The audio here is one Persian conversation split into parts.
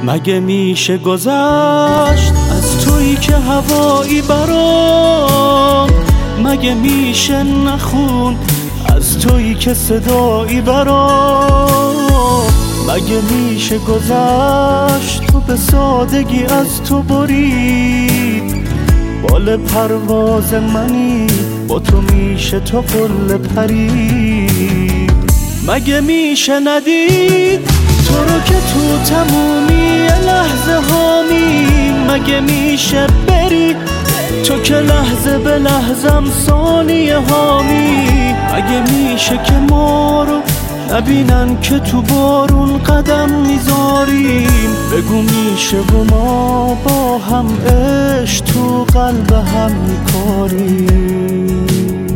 مگه میشه گذشت از تویی که هوایی برام؟ مگه میشه نخون از تویی که صدایی برام؟ مگه میشه گذشت تو به سادگی از تو برید؟ بال پرواز منی با تو میشه تو قله پرید. مگه میشه ندید تو رو که تو تمومی لحظه هامی؟ مگه میشه بری تو که لحظه به لحظم ثانیه هامی؟ مگه میشه که ما رو نبینن که تو بارون قدم میذاریم؟ بگو میشه و ما با هم عشق تو قلب هم میکاریم.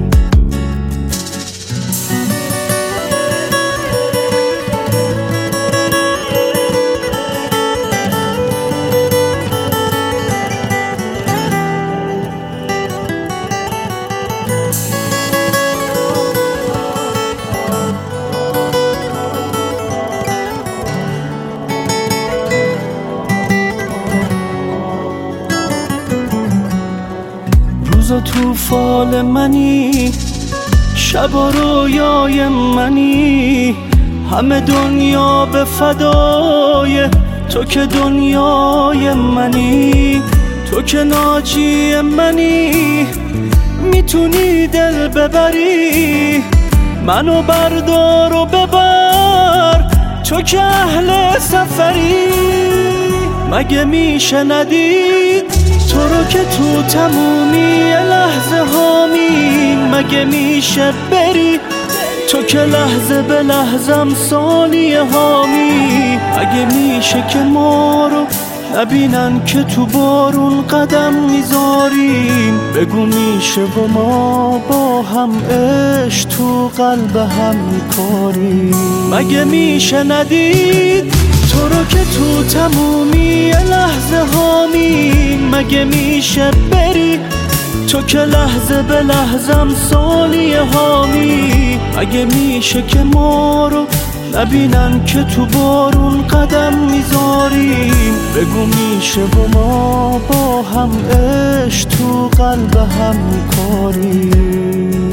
روزا تو فال منی، شبا رویای منی، همه دنیا به فدای تو که دنیای منی. تو که ناجی منی، میتونی دل ببری، منو بردار و ببر تو که اهل سفری. مگه میشه ندید تو رو که تو تمومی لحظه هامی؟ مگه میشه بری تو که لحظه به لحظم ثانیه هامی؟ مگه میشه که ما رو نبینن که تو بارون قدم میذاریم؟ بگو میشه و ما با هم عشق تو قلب هم میکاریم. مگه میشه ندید تو رو که تو تمومی لحظه هامی؟ مگه میشه بری تو که لحظه به لحظم ثانیه هامی؟ مگه میشه که ما رو نبینن که تو بارون قدم میذاریم؟ بگو میشه و ما با هم عشق تو قلب هم میکاریم.